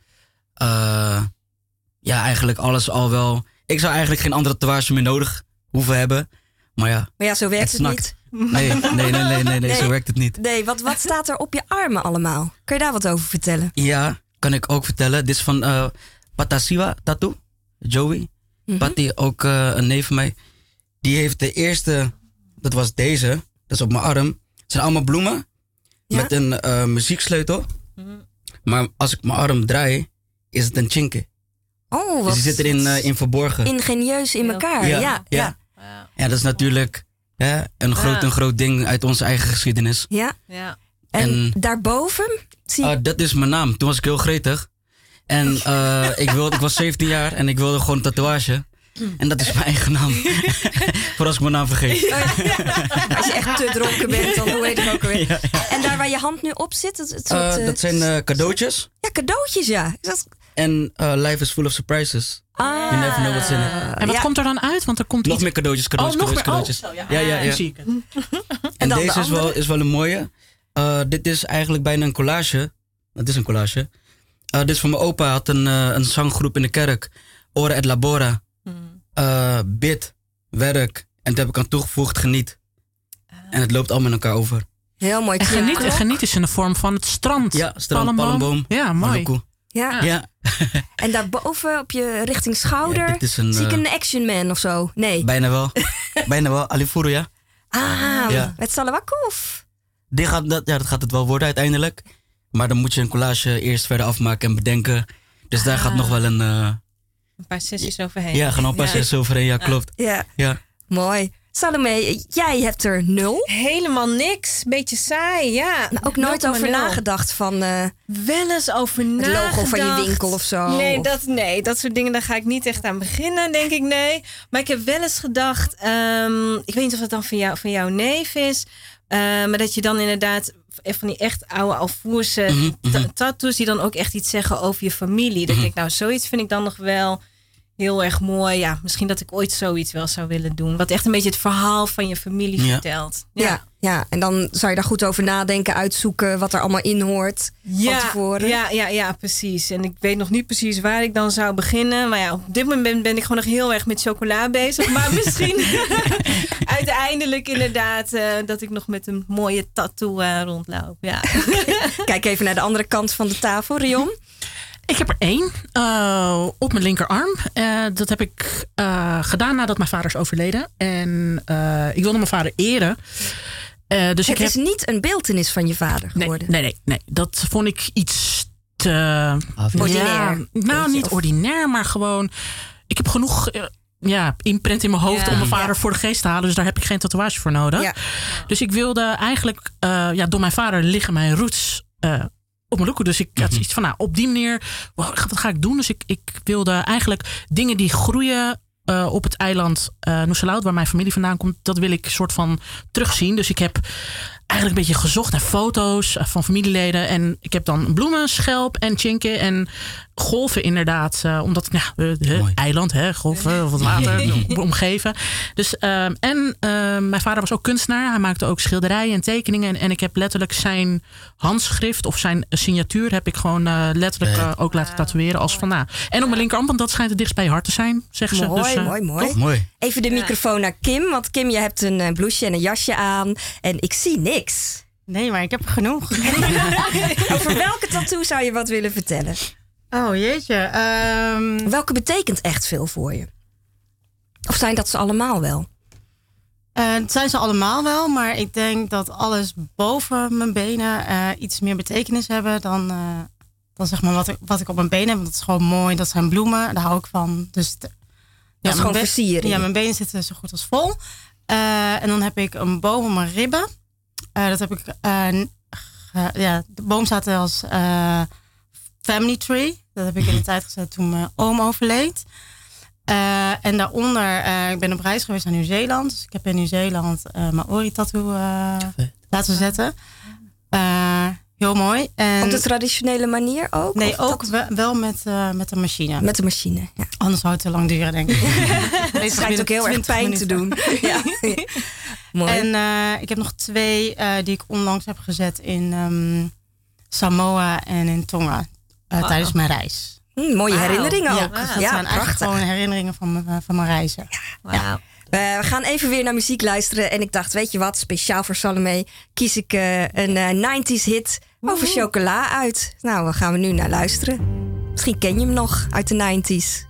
Eigenlijk alles al wel. Ik zou eigenlijk geen andere tatoeage meer nodig hoeven hebben. Maar ja, zo werkt het niet. Nee, zo werkt het niet. Nee, wat staat er op je armen allemaal? Kun je daar wat over vertellen? Ja, kan ik ook vertellen. Dit is van Patasiwa Tattoo, Joey. Patty, ook een neef van mij. Die heeft de eerste, dat was deze, dat is op mijn arm. Het zijn allemaal bloemen met een muzieksleutel. Maar als ik mijn arm draai, is het een chinke. Oh, wat... Dus die zit erin in verborgen. Ingenieus in elkaar, ja. Ja, dat is natuurlijk een groot ding uit onze eigen geschiedenis. Ja. En daarboven? Dat is mijn naam. Toen was ik heel gretig. En ik was 17 jaar en ik wilde gewoon een tatoeage. En dat is mijn eigen naam. Voor als ik mijn naam vergeet. Als je echt te dronken bent, dan hoe heet het ook alweer. Ja. En daar waar je hand nu op zit? Dat zijn cadeautjes. Ja, cadeautjes, ja. En life is full of surprises. You never know what's in it. En wat komt er dan uit? Want er komt nog meer cadeautjes. Ja. Zie ik het. En deze is wel een mooie. Dit is eigenlijk bijna een collage. Het is een collage. Dit is van mijn opa. Hij had een zanggroep in de kerk. Ora et labora. Bid, werk. En toen heb ik aan toegevoegd geniet. En het loopt allemaal in elkaar over. Heel mooi. En geniet is in de vorm van het strand. Ja, strand, palmboom. Ja, mooi. Ja. En daarboven op je richting schouder zie ik een Action Man of zo. Nee. Bijna wel. Alifuru, ja. Met Salawaku of? Dat gaat het wel worden uiteindelijk. Maar dan moet je een collage eerst verder afmaken en bedenken. Dus daar gaat nog wel een paar sessies overheen. Ja, gaan nog een paar sessies overheen. Ja, klopt. Ja. Mooi. Salome, jij hebt er 0. Helemaal niks. Beetje saai, ja. Maar ook nooit over nagedacht van... wel eens over nagedacht. Het logo van je winkel of zo? Nee, dat soort dingen, daar ga ik niet echt aan beginnen, denk ik, nee. Maar ik heb wel eens gedacht... ik weet niet of het dan van jouw neef is... maar dat je dan inderdaad van die echt oude Alvoerse tattoos... die dan ook echt iets zeggen over je familie. Dat ik denk, nou, zoiets vind ik dan nog wel... heel erg mooi. Ja, misschien dat ik ooit zoiets wel zou willen doen. Wat echt een beetje het verhaal van je familie vertelt. Ja. En dan zou je daar goed over nadenken, uitzoeken wat er allemaal in hoort van tevoren. Ja, precies. En ik weet nog niet precies waar ik dan zou beginnen. Maar ja, op dit moment ben ik gewoon nog heel erg met chocola bezig. Maar misschien uiteindelijk inderdaad dat ik nog met een mooie tattoo rondloop. Ja. Kijk even naar de andere kant van de tafel, Rion. Ik heb er 1 op mijn linkerarm. Dat heb ik gedaan nadat mijn vader is overleden. En ik wilde mijn vader eren. Dus het is niet een beeltenis van je vader geworden? Nee. Dat vond ik iets te... ordinair. Niet ordinair, maar gewoon... Ik heb genoeg imprint in mijn hoofd om mijn vader voor de geest te halen. Dus daar heb ik geen tatoeage voor nodig. Ja. Dus ik wilde eigenlijk, door mijn vader liggen mijn roots op mijn look. Dus ik had iets van, op die manier, wat ga ik doen? Dus ik wilde eigenlijk dingen die groeien op het eiland Noeselout, waar mijn familie vandaan komt, dat wil ik soort van terugzien. Dus ik heb eigenlijk een beetje gezocht naar foto's van familieleden. En ik heb dan bloemen, schelp en chinke en golven inderdaad. Omdat eiland, golven of het water omgeven. Dus, mijn vader was ook kunstenaar. Hij maakte ook schilderijen en tekeningen. En ik heb letterlijk zijn handschrift of zijn signatuur heb ik gewoon letterlijk ook laten tatoeëren als van. En op mijn linkerarm, want dat schijnt het dichtst bij je hart te zijn, zeggen ze. Mooi. Mooi. Even de microfoon naar Kim. Want Kim, je hebt een blouseje en een jasje aan. En ik zie niks. Nee, maar ik heb er genoeg. Over welke tattoo zou je wat willen vertellen? Oh, jeetje. Welke betekent echt veel voor je? Of zijn dat ze allemaal wel? Het zijn ze allemaal wel. Maar ik denk dat alles boven mijn benen iets meer betekenis hebben dan zeg maar wat ik op mijn benen heb. Want dat is gewoon mooi. Dat zijn bloemen. Daar hou ik van. Dus dat is gewoon versiering. Ja, mijn benen zitten zo goed als vol. En dan heb ik een boom op mijn ribben. Dat heb ik... de boom staat als family tree. Dat heb ik in de tijd gezet toen mijn oom overleed. En daaronder... ik ben op reis geweest naar Nieuw-Zeeland. Dus ik heb in Nieuw-Zeeland mijn Ori-tattoo laten zetten. Heel mooi. En op de traditionele manier ook? Nee, ook wel met de machine. Met de machine, ja. Anders zou het te lang duren, denk ik. Het schijnt ook heel erg pijn te doen. Ja. Mooi. En ik heb nog 2 die ik onlangs heb gezet in Samoa en in Tonga. Tijdens mijn reis. Mooie herinneringen ook. Dus dat zijn eigenlijk gewoon herinneringen van mijn reizen. Ja. We gaan even weer naar muziek luisteren. En ik dacht, weet je wat, speciaal voor Salome kies ik een 90s hit over chocola uit. Nou, waar gaan we nu naar luisteren? Misschien ken je hem nog uit de 90s.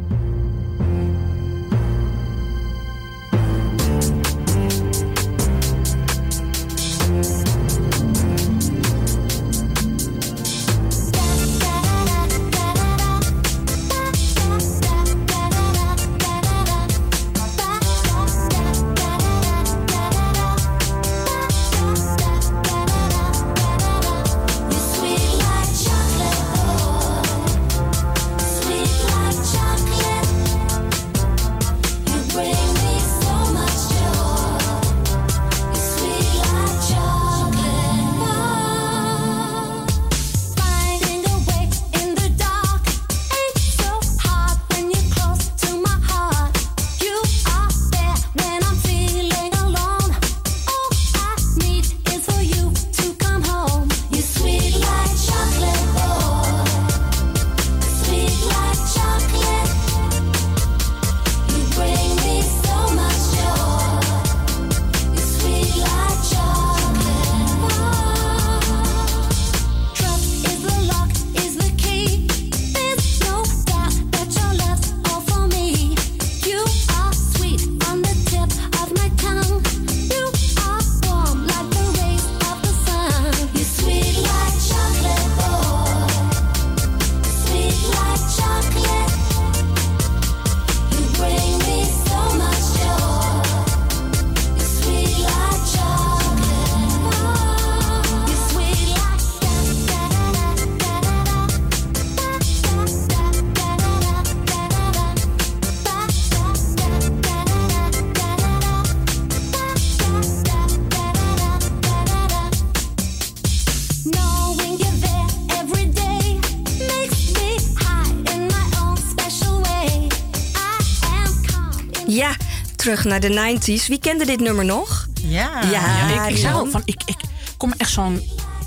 Ja, terug naar de 90s. Wie kende dit nummer nog? Ja. Ik zei al van, ik kom me echt zo'n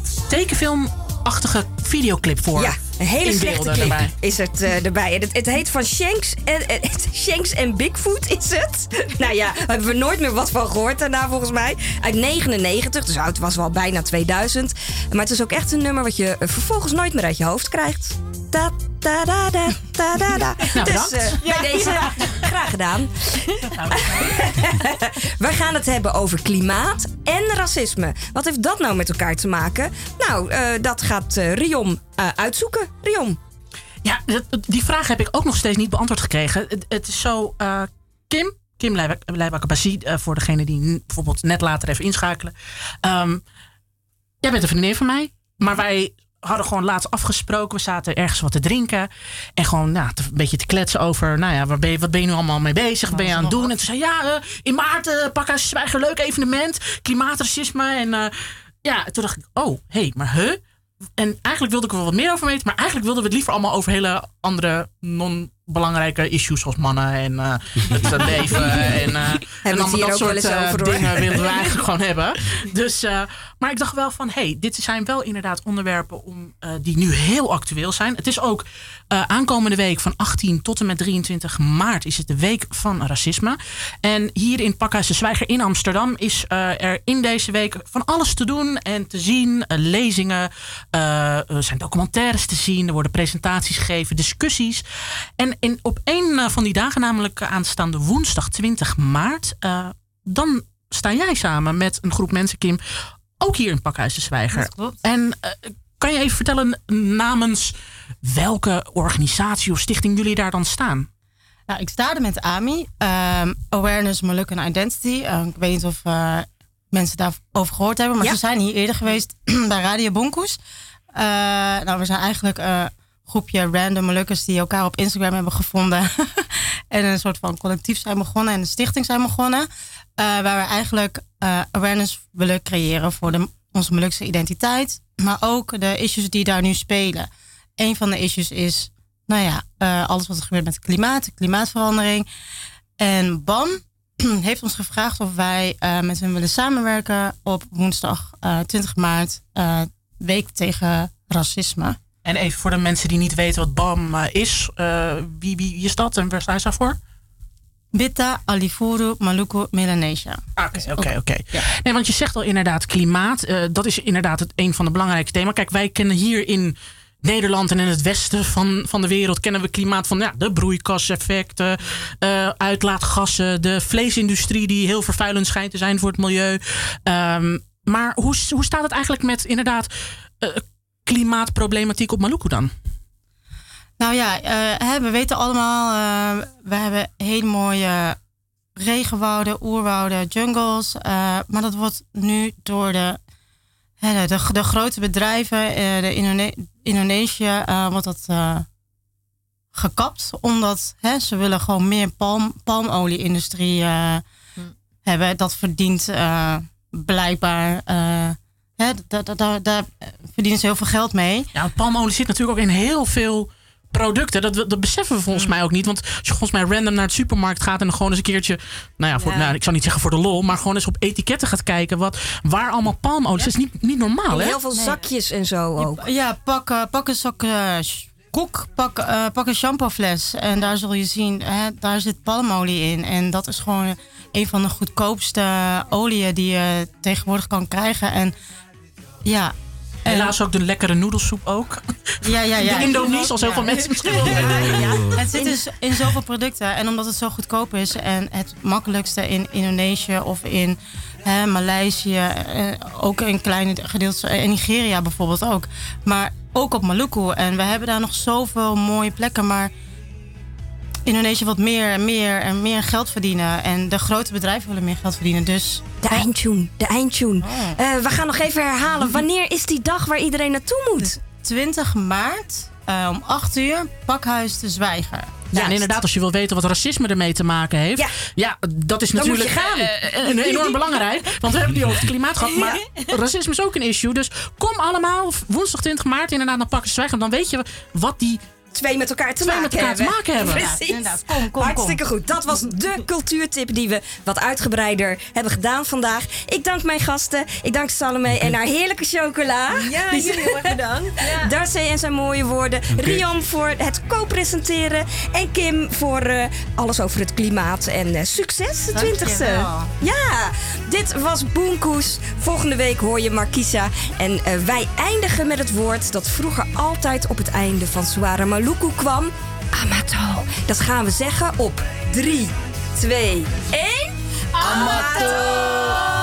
tekenfilmachtige videoclip voor. Ja, een hele slechte clip erbij. Is het erbij. Het heet van Shanks en Bigfoot is het. Nou ja, daar hebben we nooit meer wat van gehoord daarna volgens mij. Uit 99, dus het was wel bijna 2000. Maar het is ook echt een nummer wat je vervolgens nooit meer uit je hoofd krijgt. Da, da, da, da, da, da, da. Nou, dus bij deze, graag gedaan. We gaan het hebben over klimaat en racisme. Wat heeft dat nou met elkaar te maken? Nou, dat gaat Riom uitzoeken. Riom. Ja, die vraag heb ik ook nog steeds niet beantwoord gekregen. Het is zo... Kim Leijbakker-Bassi, voor degene die bijvoorbeeld net later even inschakelen. Jij bent een vriendin van mij, maar wij hadden gewoon laatst afgesproken. We zaten ergens wat te drinken en gewoon een beetje te kletsen over, wat ben je nu allemaal mee bezig? Wat ben je aan het doen? En toen zei in maart Pakhuis Zwijger, leuk evenement, klimaatracisme. En toen dacht ik, maar En eigenlijk wilde ik er wel wat meer over weten, maar eigenlijk wilden we het liever allemaal over hele andere non-belangrijke issues zoals mannen en het leven en allemaal dat soort dingen wilden we eigenlijk gewoon hebben. Dus, maar ik dacht wel van, dit zijn wel inderdaad onderwerpen die nu heel actueel zijn. Het is ook aankomende week van 18 tot en met 23 maart is het de week van racisme. En hier in Pakhuis de Zwijger in Amsterdam is er in deze week van alles te doen en te zien. Lezingen, er zijn documentaires te zien, er worden presentaties gegeven, discussies. En op een van die dagen, namelijk aanstaande woensdag 20 maart, dan sta jij samen met een groep mensen, Kim, ook hier in Pakhuis de Zwijger. En kan je even vertellen namens welke organisatie of stichting jullie daar dan staan? Nou, ik sta er met AMI, Awareness Moluccan Identity. Ik weet niet of mensen daarover gehoord hebben, maar ze zijn hier eerder geweest bij Radio Bonkoes. We zijn eigenlijk een groepje random Molukkers die elkaar op Instagram hebben gevonden. En een soort van collectief zijn begonnen en een stichting zijn begonnen. Waar we eigenlijk awareness willen creëren voor onze Molukse identiteit. Maar ook de issues die daar nu spelen. Een van de issues is, alles wat er gebeurt met het klimaat, de klimaatverandering. En BAM heeft ons gevraagd of wij met hen willen samenwerken op woensdag 20 maart, week tegen racisme. En even voor de mensen die niet weten wat BAM is, wie is dat en waar staan ze daarvoor? Bita Alifuru Maluku Melanesia. Oké. Ja. Nee, want je zegt al inderdaad klimaat. Dat is inderdaad een van de belangrijke thema's. Kijk, wij kennen hier in Nederland en in het westen van de wereld kennen we klimaat van de broeikaseffecten, uitlaatgassen, de vleesindustrie die heel vervuilend schijnt te zijn voor het milieu. Maar hoe staat het eigenlijk met inderdaad klimaatproblematiek op Maluku dan? We weten allemaal, we hebben hele mooie regenwouden, oerwouden, jungles. Maar dat wordt nu door de grote bedrijven, Indonesië, wordt dat gekapt. Omdat ze willen gewoon meer palmolie-industrie hebben. Dat verdient blijkbaar... Daar verdienen ze heel veel geld mee. Ja, palmolie zit natuurlijk ook in heel veel producten. Dat beseffen we volgens mij ook niet. Want als je volgens mij random naar het supermarkt gaat en dan gewoon eens een keertje, ik zou niet zeggen voor de lol, maar gewoon eens op etiketten gaat kijken waar allemaal palmolie is. Dat is niet normaal, hè? Heel veel zakjes en zo ook. Pak een zak koek, pak een shampoofles en daar zul je zien, daar zit palmolie in. En dat is gewoon een van de goedkoopste oliën die je tegenwoordig kan krijgen. En helaas ook de lekkere noedelsoep ook. Ja. De Indonesisch, als heel veel mensen misschien wel weten. Het zit dus in zoveel producten. En omdat het zo goedkoop is en het makkelijkste in Indonesië of in Maleisië, ook in kleine gedeeltes, in Nigeria bijvoorbeeld ook. Maar ook op Maluku. En we hebben daar nog zoveel mooie plekken, maar Indonesië wat meer geld verdienen. En de grote bedrijven willen meer geld verdienen. Dus de eindtune. We gaan nog even herhalen. Wanneer is die dag waar iedereen naartoe moet? 20 maart om 8 uur, Pakhuis de Zwijger. Ja, en inderdaad, als je wil weten wat racisme ermee te maken heeft. Ja, dat is natuurlijk enorm belangrijk. Want we hebben het nu over het klimaat gehad. Maar racisme is ook een issue. Dus kom allemaal woensdag 20 maart inderdaad naar Pakhuis de Zwijger. Dan weet je wat die twee met elkaar te maken hebben. Precies. Ja, kom. Hartstikke goed. Dat was de cultuurtip die we wat uitgebreider hebben gedaan vandaag. Ik dank mijn gasten. Ik dank Salome en haar heerlijke chocola. Ja, jullie heel erg bedankt. Ja. Darcy en zijn mooie woorden. Rian voor het co-presenteren. En Kim voor alles over het klimaat. En succes, de 20e. Ja, dit was Boomkoes. Volgende week hoor je Markisa. En wij eindigen met het woord dat vroeger altijd op het einde van Suara Maluku kwam. Amato. Dat gaan we zeggen op 3, 2, 1. Amato!